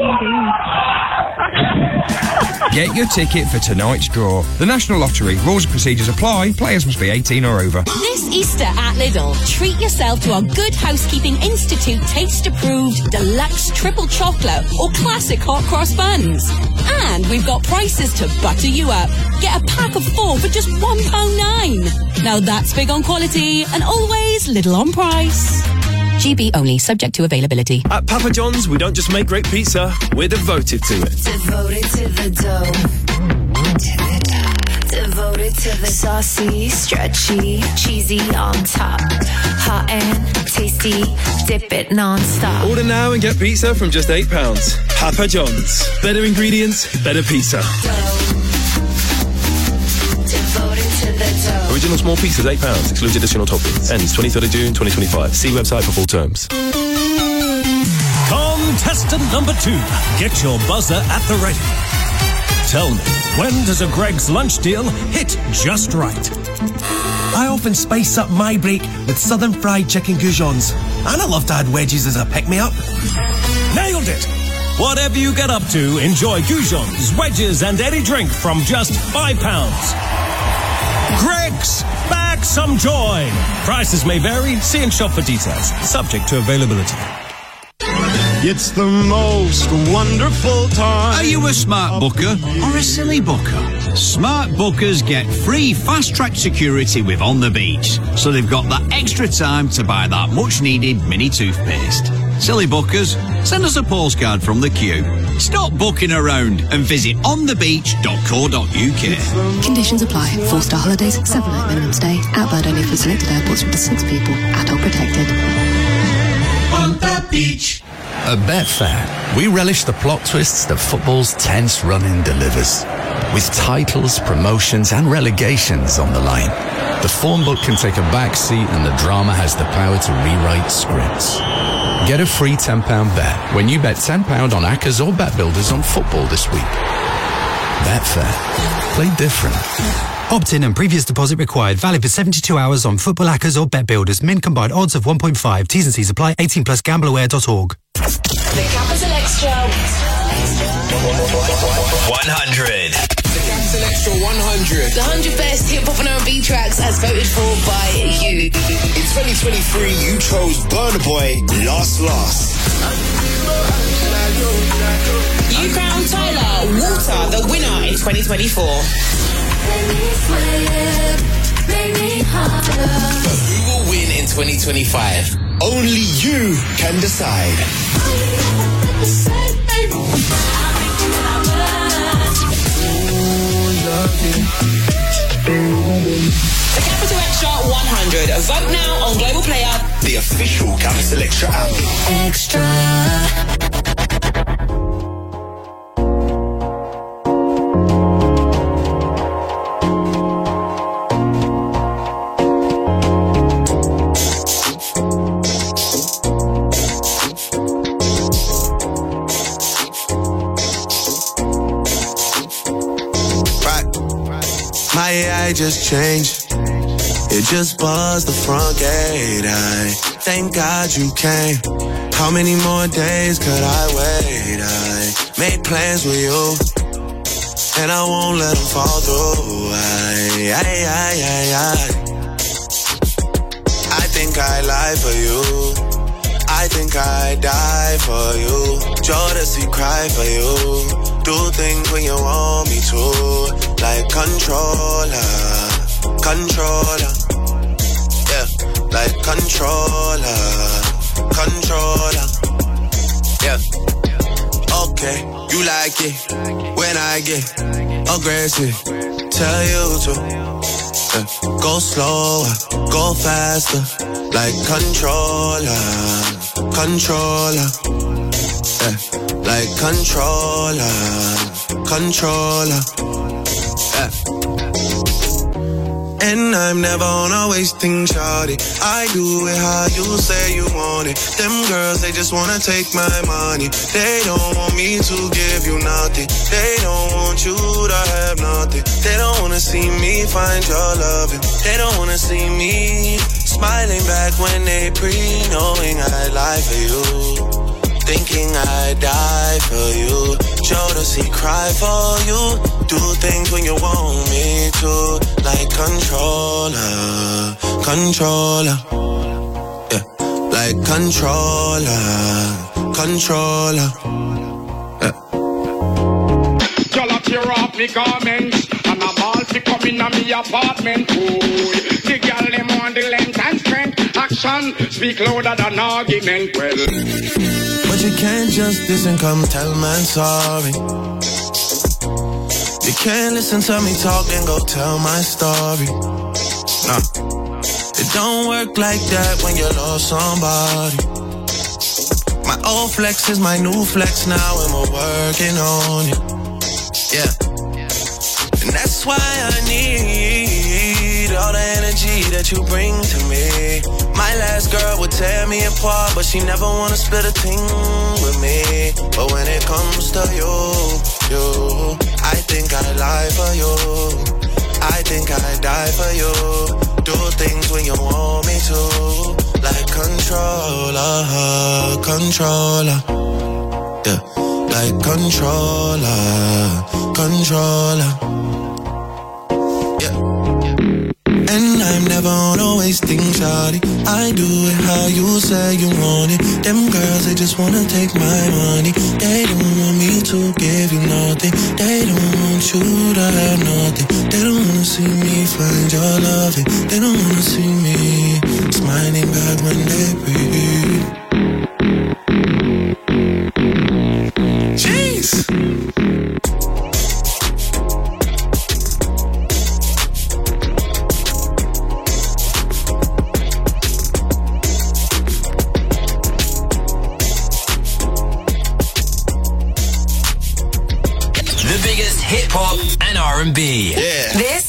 Get your ticket for tonight's draw. The National Lottery. Rules and procedures apply. Players must be eighteen or over. This Easter at Lidl, treat yourself to our Good Housekeeping Institute taste approved deluxe triple chocolate or classic hot cross buns. And we've got prices to butter you up. Get a pack of four for just one pound nine. Now that's big on quality and always little on price. G B only, subject to availability. At Papa John's, we don't just make great pizza, we're devoted to it. Devoted to the dough. To the dough. Devoted to the saucy, stretchy, cheesy on top. Hot and tasty, dip it non-stop. Order now and get pizza from just eight pounds. Papa John's. Better ingredients, better pizza. Devoted to the dough. Original small pizzas, eight pounds. Excludes additional toppings. Ends twenty-third of June, twenty twenty-five. See website for full terms. Contestant number two. Get your buzzer at the ready. Tell me, when does a Greggs lunch deal hit just right? I often spice up my break with southern fried chicken goujons. And I love to add wedges as a pick-me-up. Nailed it! Whatever you get up to, enjoy goujons, wedges and any drink from just five pounds. Greggs, back some joy. Prices may vary. See and shop for details. Subject to availability. It's the most wonderful time. Are you a smart booker or a silly booker? Smart bookers get free fast-track security with On the Beach, so they've got that extra time to buy that much-needed mini toothpaste. Silly bookers, send us a postcard from the queue. Stop booking around and visit on the beach dot co dot uk. Conditions apply. Four-star holidays, seven-night minimum stay. Outbound only from selected airports with the six people. Adult protected. On the beach. At Betfair, we relish the plot twists that football's tense run-in delivers. With titles, promotions and relegations on the line, the form book can take a back seat and the drama has the power to rewrite scripts. Get a free ten pound bet when you bet ten pounds on Accas or Bet Builders on football this week. Betfair. Play different. Opt-in and previous deposit required. Valid for seventy-two hours on Football Hackers or Bet Builders. Min combined odds of one point five. T's and C's apply. eighteen plus gambleaware dot org. The Capital Extra one hundred. The Capital Extra one hundred. The one hundred best hip hop and R and B tracks as voted for by you. In twenty twenty-three, you chose Burna Boy, Lost Lost. You crowned Tyler Water the winner in twenty twenty-four. Who will win in twenty twenty-five? Only you can decide. The Capital Extra one hundred. Vote now on Global Player, the official Capital Extra app. Extra. My A I just changed. It just buzzed the front gate. I thank God you came. How many more days could I wait? I made plans with you, and I won't let them fall through. I, I, I, I, I. I think I lie for you. I think I die for you. Jodeci cry for you. Do things when you want me to. Like controller, controller. Yeah, like controller, controller. Yeah. Okay, you like it when I get aggressive. Tell you to yeah. Go slower, go faster. Like controller, controller. Yeah. Like controller, controller. Yeah. And I'm never on a wasting shawty. I do it how you say you want it. Them girls, they just wanna take my money. They don't want me to give you nothing. They don't want you to have nothing. They don't wanna see me find your loving. They don't wanna see me smiling back when they pre, knowing I lie for you. Thinking I die for you. Jodeci cry for you. Do things when you want me to. Like controller, controller. Yeah, like controller, controller. Yeah. Y'all tear off me garments, and I'm all to come in a me apartment. Ooh, the girl them on the length and strength. Action speak louder than argument. Well. But you can't just listen, come tell man sorry. You can't listen to me talk and go tell my story. Nah, it don't work like that when you lost somebody. My old flex is my new flex now and we're working on it. Yeah, and that's why I need all the energy that you bring to me. My last girl would tear me apart, but she never wanna split a thing with me. But when it comes to you, you, I think I lie for you. I think I die for you. Do things when you want me to. Like controller, controller. Yeah, like controller, controller. Yeah. And I'm never on a wasting shawty. I do it how you say you want it. Them girls, they just wanna take my money. They don't want me to give you nothing. They don't want you to have nothing. They don't wanna see me find your loving. They don't wanna see me smiling back when they breathe. Jeez! Hip hop and R and B. Yeah. This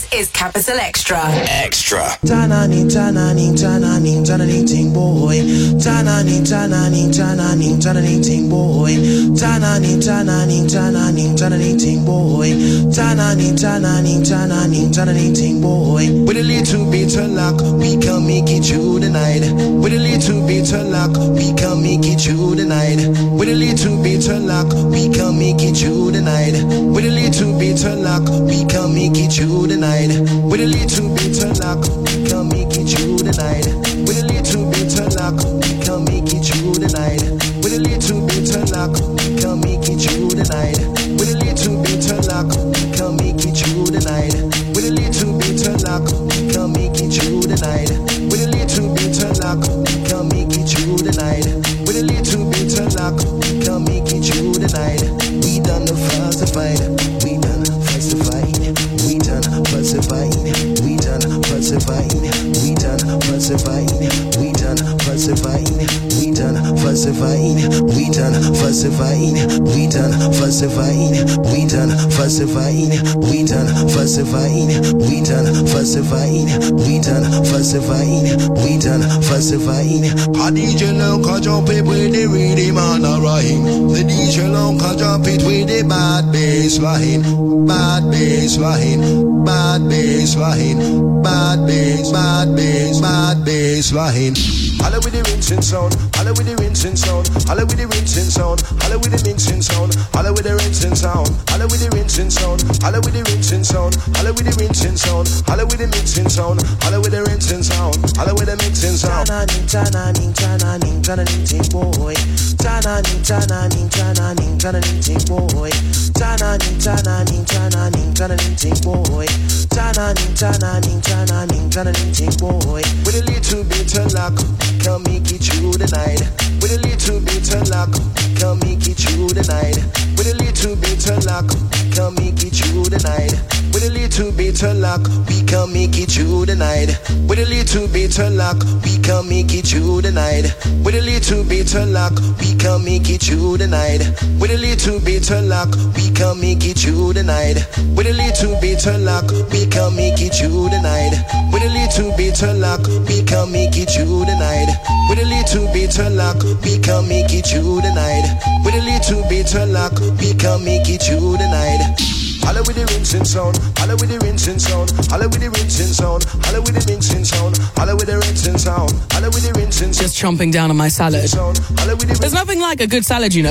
This is Capital Extra. Extra. Tanani, tanani, tanani, tanani, ting boy. Tanani, tanani, tanani, tanani, ting boy. Tanani, tanani, tanani, tanani, ting boy. Tanani, tanani, tanani, tanani, ting boy. With a little bit of luck, we can make it through the night. With a little bit of luck, we can make it through the night. With a little bit of luck, we can make it through the night. With a little bit of luck, we can make it through the night. With a little bit of luck, we can make it through the night. With a little bit of luck, we can make it through the night. With a little bit of luck, we can make it through the night. With a little bit of luck, we can make it through the night. With a little bit of luck, we can make it through the night. With a little bit of luck, we can make it through the night. With a little bit of luck, we can make it through the night. We done the falsified, we done falsified, we done falsified, we done falsified, we done falsified, we done falsified, we done falsified, we done falsified, we done falsified, we done falsified, we done falsified, we done falsified, we done falsified, we done falsified. A D J Lonka jump it with the rhythm and a rhyme. The D J Lonka jump it with the bad bass line, bad bass line, bad bass line, bad bass, bad bass, bad bass line. Holla with the rinsing sound, holla with the rinsing sound, holla with the rinsing sound, holla with the rinsing sound, holla with the rinsing sound, holla with the rinsing sound, holla with the rinsing sound, holla with the rinsing sound, holla with the mixing sound, holla with the rinsing sound, holla with the mixing sound. Tanani, tanani, tanani, tanani, ting boy. Tanani, tanani, tanani, tanani, ting boy. Tanani, tanani, tanani, tanani, ting boy. Tanani, tanani, tanani, tanani, ting boy. With a little bit of luck, we can make it through the night. With a little bit of luck, we can make it through the night. With a little bit of luck, we can make it through the night. With a little bit of luck, we can make it through the night. With a little bit of luck, we can make it through the night. With a little bit of luck, we can make it through the night. With a little bit of luck, we can make it through the night. With a little bit of luck, we can make it through the night. With a little bit of luck, we can make it through the night. With a little bit of luck, we can make it through the night. With a little bit of luck, we can make it through the night. Holla with the rinsing sound, holla with the rinsing sound, holla with the rinsing sound, holla with the rinsing sound, holla with the rinsing sound, holla with the rinsing sound. Just chomping down on my salad. There's nothing like a good salad, you know,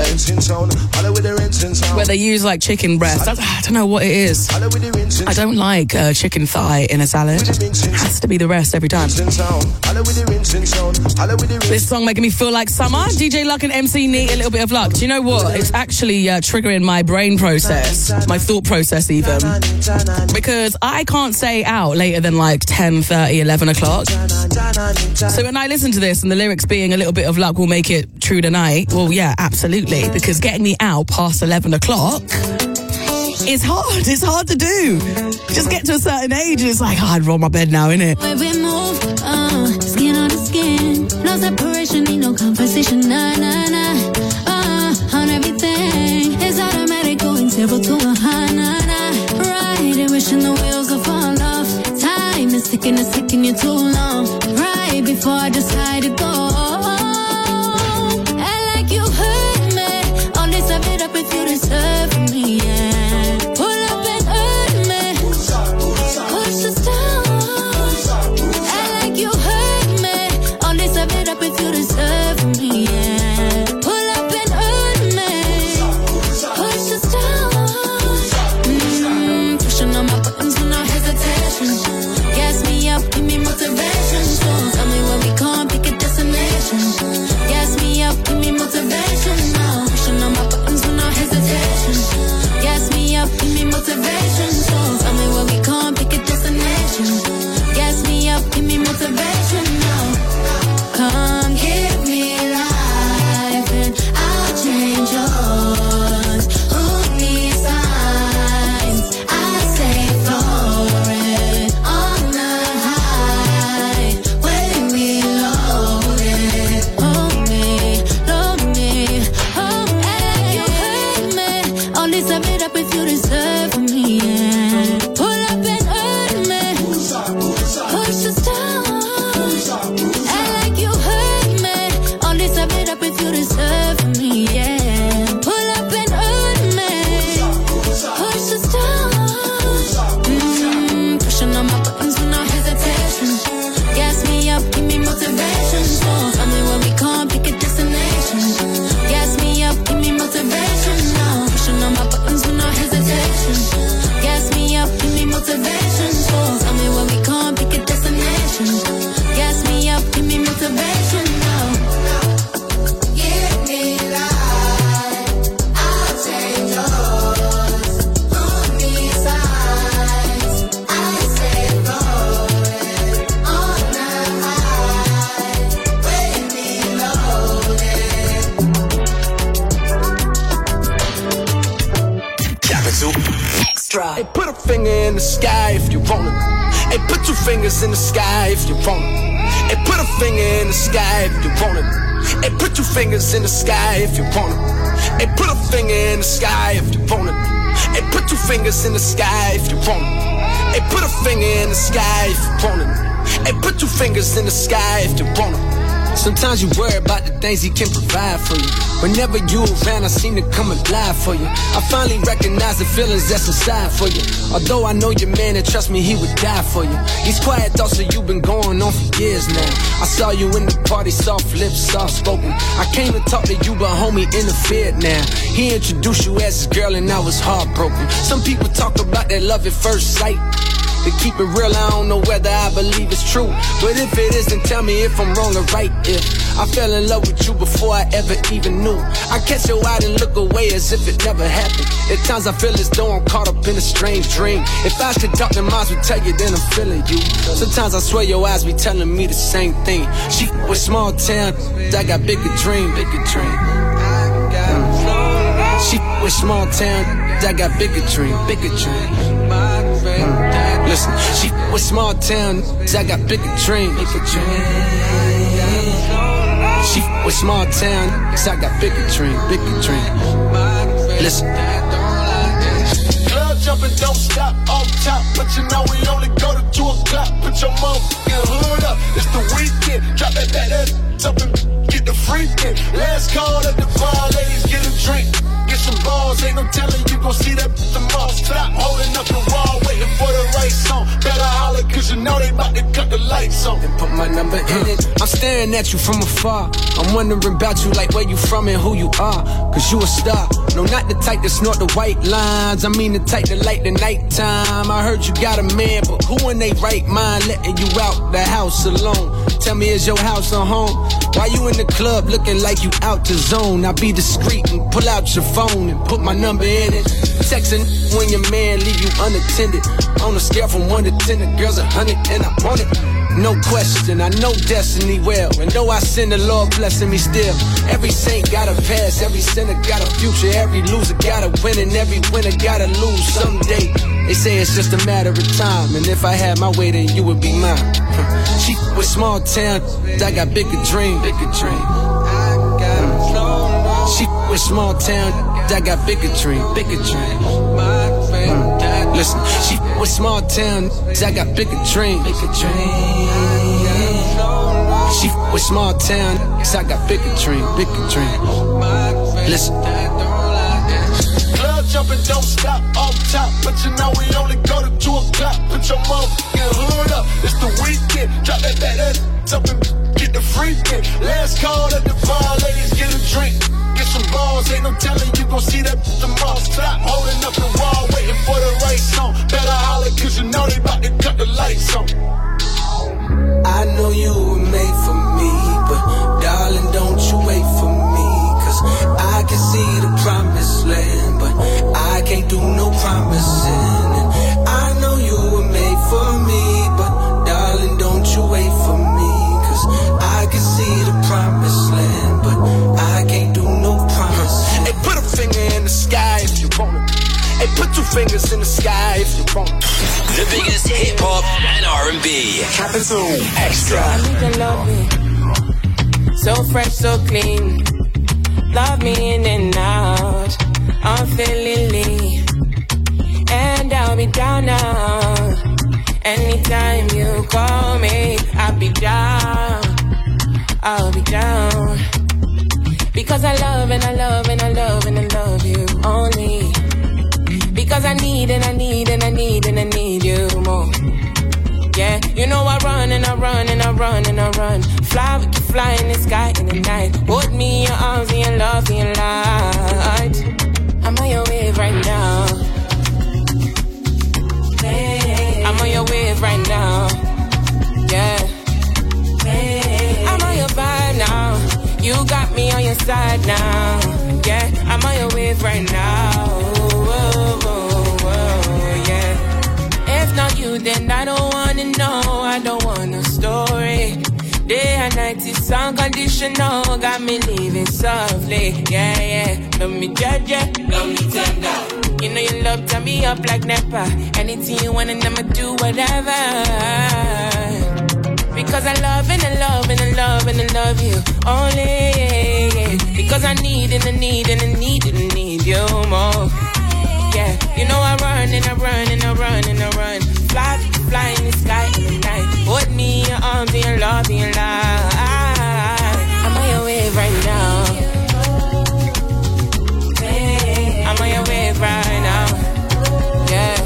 where they use like chicken breast. I, I don't know what it is. I don't like uh, chicken thigh in a salad. It has to be the rest every time. This song making me feel like summer. D J Luck and M C Neat, a little bit of luck. Do you know what? It's actually uh, triggering my brain process, my thought process even, because I can't stay out later than like ten thirty, eleven o'clock. So when I listen to this and the lyrics being a little bit of luck will make it through the night, well, yeah, absolutely, because getting me out past eleven o'clock is hard. It's hard to do. Just get to a certain age and it's like, oh, I'd roll my bed now, innit? When we move, uh, skin on the skin, no separation, need no conversation, nah, nah, nah. Uh, on everything, it's automatic, going zero to a high, nah, nah. Right, wishing the wheels will fall off. Time is ticking, it's ticking you too long. Right before I decide to go. And like you heard me, all this I've it up if you deserve me, yeah. Pull up and hurt me, push us down. And like you heard me, all this I've it up if you deserve me, yeah. finger in the sky if you want it. Hey, put two fingers in the sky if you want it. Hey, put a finger in the sky if you want it. Hey, put two fingers in the sky if you want it. Hey, put a finger in the sky if you want it. Hey, put two fingers in the sky if you want it. Hey, put a finger in the sky if you want it. Hey, put two fingers in the sky if you want it. Sometimes you worry about the things he can provide for you. Whenever you around, I seem to come alive for you. I finally recognize the feelings that's inside for you. Although I know your man and trust me, he would die for you. These quiet thoughts of you been going on for years now. I saw you in the party, soft lips, soft spoken. I came to talk to you, but homie interfered now. He introduced you as his girl and I was heartbroken. Some people talk about that love at first sight. To keep it real, I don't know whether I believe it's true. But if it isn't, tell me if I'm wrong or right. If I fell in love with you before I ever even knew, I catch your eye and look away as if it never happened. At times I feel as though I'm caught up in a strange dream. If I could talk, then minds would tell you, then I'm feeling you. Sometimes I swear your eyes be telling me the same thing. She with small town, I got bigger dream, bigger dream. Mm. She with small town, I got bigger dream, bigger dream. Mm. Listen, she with small town, I got bigger dream, bigger dream. She with small town, I got bigger dream, bigger dream. Listen. Club jumping, don't stop, off top, but you know we only go to two o'clock. Put your motherfucking hood up, it's the weekend. Drop that, that, that, up and get the freaking. Last call at the bar, ladies, get a drink. Get some balls, ain't no telling you gon' see that tomorrow. Stop holding up the wall, waiting for the right song. Better holler, cause you know they about to cut the lights on. And put my number in it. I'm staring at you from afar. I'm wondering about you, like where you from and who you are. Cause you a star. No, not the type to snort the white lines. I mean the type that like the nighttime. I heard you got a man, but who in they right mind letting you out the house alone? Tell me, is your house a home? Why you in the club looking like you out the zone? I be discreet and pull out your phone and put my number in it. Texting when your man leave you unattended. On a scale from one to ten, the girl's a hundred and I want it. No question, I know destiny well. And though I sin, the Lord blessing me still. Every saint got a past, every sinner got a future. Every loser got a win and every winner gotta lose someday. They say it's just a matter of time. And if I had my way, then you would be mine. She with small town, I got bigger dream, bigger dream. She with small town, I got bigger dream, bigger dream. Mm. Listen, she with small town, I got bigger dream, bigger dream. She with small town, I got bigger dream, bigger dream. Listen. Club jumping, don't stop, off top, but you know we only go to two o'clock. Put your motherfucking hood up, it's the weekend. Drop that, that, that, up and get the freaking. Last call at the bar, ladies, get a drink. Get some balls, ain't no telling you gon' see that tomorrow. Stop holding up the wall, waiting for the right song. Better holler, cause you know they about to cut the lights on. I know you were made for me, but darling, don't you wait for me. Cause I can see the promised land, but I can't do no promising. And I know you were made for me, but darling, don't you wait for me. Cause I can see the promised land, but I can't do no promise. Hey, put a finger in the sky if you want it. Hey, put two fingers in the sky if you want it. The biggest hip hop and R and B. Capital Extra. I need to love me. So fresh, so clean. Love me in and out. I'm feeling lean. And I'll be down now. Anytime you call me, I'll be down. I'll be down. Because I love and I love and I love and I love you only. Because I need and I need and I need and I need you more. Yeah, you know I run and I run and I run and I run. Fly, we can fly in the sky in the night. Hold me in your arms and your love and your light. I'm on your wave right now. I'm on your wave right now. Yeah. I'm on your vibe now. You got me on your side now. Yeah, I'm on your wave right now. Whoa, whoa, whoa, yeah. If not you, then I don't wanna know. I don't want no story. Day and night is unconditional. Got me leaving softly. Yeah, yeah. Love me, judge, yeah. Love me tender. You know you love turn me up like Nepa. Anything you want and I'ma do whatever. Because I love and I love and I love and I love you only. Because I need and I need and I need and I need you more. Yeah, you know I run and I run and I run and I run. Fly, fly in the sky in the night. Hold me in your arms and your love and your life. I'm on your wave right now. I'm on your wave right now. Yeah.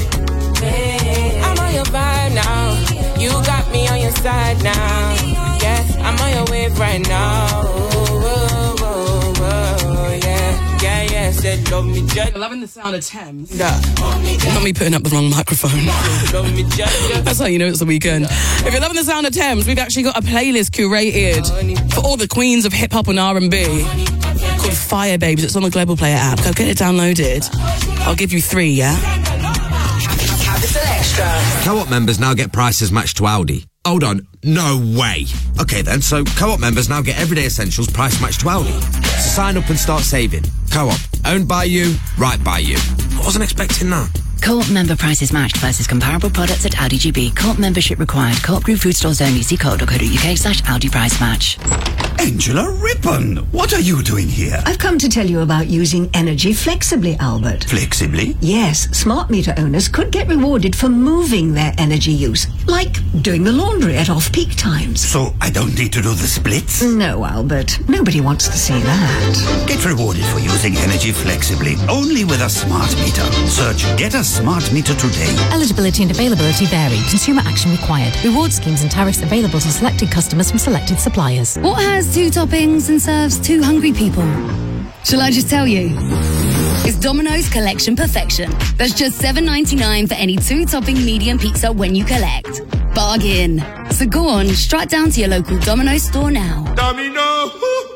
I'm on your vibe now. You got me on your side now. Yeah, I'm on your wave right now. Whoa, whoa, whoa, yeah. Yeah, yeah, said love me just. Loving the sound of Thames. Yeah. Not me putting up the wrong microphone. Love me just. That's how you know it's the weekend. If you're loving the sound of Thames, we've actually got a playlist curated for all the queens of hip-hop and R and B called Fire Babes. It's on the Global Player app. Go get it downloaded. I'll give you three, yeah? Capital Extra. Co-op members now get prices matched to Aldi. Hold on, no way. Okay then, so Co-op members now get everyday essentials price matched to Aldi. So sign up and start saving. Co-op, owned by you, right by you. I wasn't expecting that. Co-op member prices matched versus comparable products at Aldi G B. Co-op membership required. Co-op Group Food Stores only. See co-op dot co dot uk slash Aldi price match. Angela Rippon, what are you doing here? I've come to tell you about using energy flexibly, Albert. Flexibly? Yes, smart meter owners could get rewarded for moving their energy use, like doing the laundry at off-peak times. So I don't need to do the splits? No, Albert. Nobody wants to see that. Get rewarded for using energy flexibly, only with a smart meter. Search Get a Smart Meter today. Eligibility and availability vary. Consumer action required. Reward schemes and tariffs available to selected customers from selected suppliers. What has two toppings and serves two hungry people? Shall I just tell you? It's Domino's Collection Perfection. That's just seven ninety-nine for any two-topping medium pizza when you collect. Bargain. So go on, strut down to your local Domino's store now. Domino.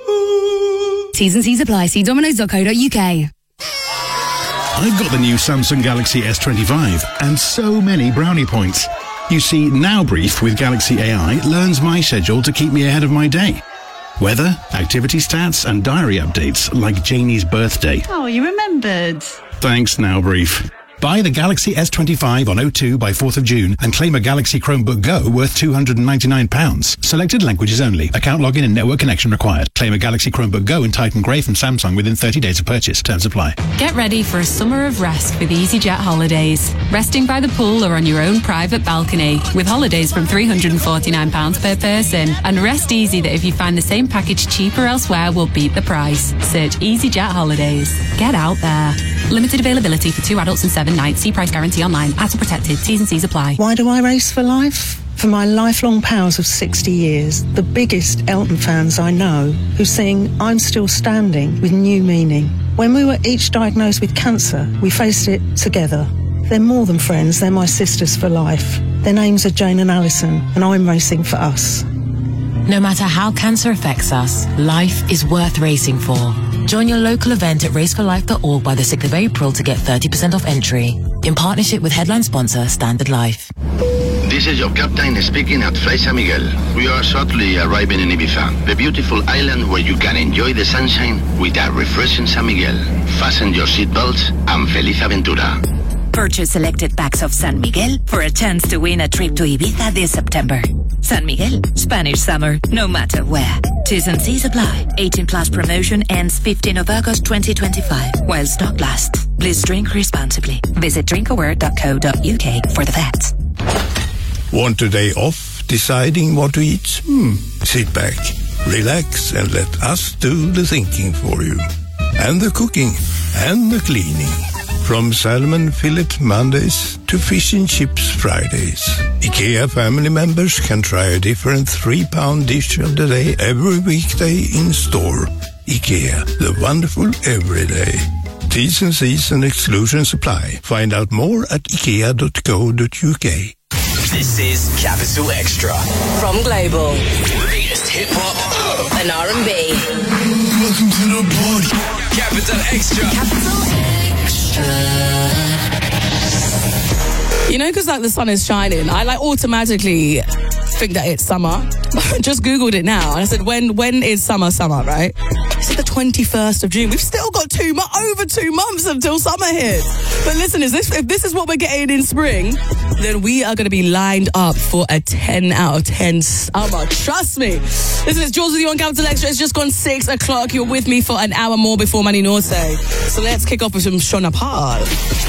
T's and C's apply. See domino's dot co dot uk. I've got the new Samsung Galaxy S twenty-five and so many brownie points. You see, Now Brief with Galaxy A I learns my schedule to keep me ahead of my day. Weather, activity stats, and diary updates like Janie's birthday. Oh, you remembered. Thanks, Now Brief. Buy the Galaxy S twenty-five on O two by fourth of June and claim a Galaxy Chromebook Go worth two hundred ninety-nine pounds. Selected languages only. Account login and network connection required. Claim a Galaxy Chromebook Go in Titan Grey from Samsung within thirty days of purchase. Terms apply. Get ready for a summer of rest with EasyJet holidays. Resting by the pool or on your own private balcony with holidays from three hundred forty-nine pounds per person. And rest easy that if you find the same package cheaper elsewhere, we'll beat the price. Search EasyJet Holidays. Get out there. Limited availability for two adults and seven nights. See price guarantee online. Ads protected. T's and C's apply. Why do I race for life? For my lifelong pals of sixty years, the biggest Elton fans I know, who sing I'm Still Standing with new meaning. When we were each diagnosed with cancer, we faced it together. They're more than friends, they're my sisters for life. Their names are Jane and Alison, and I'm racing for us. No matter how cancer affects us, life is worth racing for. Join your local event at race for life dot org by the sixth of April to get thirty percent off entry. In partnership with headline sponsor Standard Life. This is your captain speaking at Fly San Miguel. We are shortly arriving in Ibiza, the beautiful island where you can enjoy the sunshine with a refreshing San Miguel. Fasten your seatbelts and feliz aventura. Purchase selected packs of San Miguel for a chance to win a trip to Ibiza this September. San Miguel, Spanish summer, no matter where. T's and C's apply. eighteen plus promotion ends fifteenth of August twenty twenty-five while stock lasts. Please drink responsibly. Visit drinkaware dot co dot uk for the facts. Want a day off deciding what to eat? Hmm. Sit back, relax, and let us do the thinking for you. And the cooking, and the cleaning. From salmon fillet Mondays to fish and chips Fridays. IKEA family members can try a different three-pound dish of the day every weekday in store. IKEA, the wonderful everyday. T's and C's and exclusions apply. Find out more at ikea dot co dot uk. This is Capital Extra. From Global. Latest hip hop and R and B. Welcome to the party. Capital Extra. Capital Extra. You know, because like the sun is shining, I like automatically think that it's summer. Just Googled it now and I said, when when is summer summer, right? It's the twenty-first of June. We've still got two mo- over two months until summer hits. But listen, is this, if this is what we're getting in spring, then we are going to be lined up for a ten out of ten summer. Trust me. Listen, it's Jules with you on Capital Extra. It's just gone six o'clock. You're with me for an hour more before Mani Norte. So let's kick off with some Shona Paul.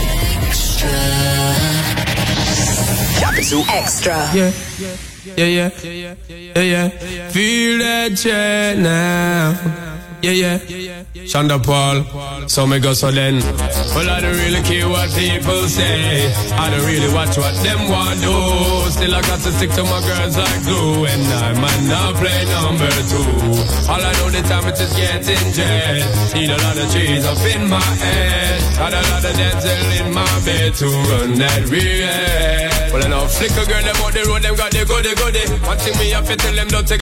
Capital Extra. Yeah, yeah, yeah, yeah, yeah, yeah. Feel that jet now. Yeah, yeah, Shonda Paul, so me go so then. Well, I don't really care what people say. I don't really watch what them want do. Still I got to stick to my girls like glue. And I might not play number two. All I know the time is just getting jet. Need a lot of trees up in my head. Got a lot of dental in my bed to run that real. Well, I know flicker girl, them out the road, them got the goody goody. One thing me have to tell them, don't take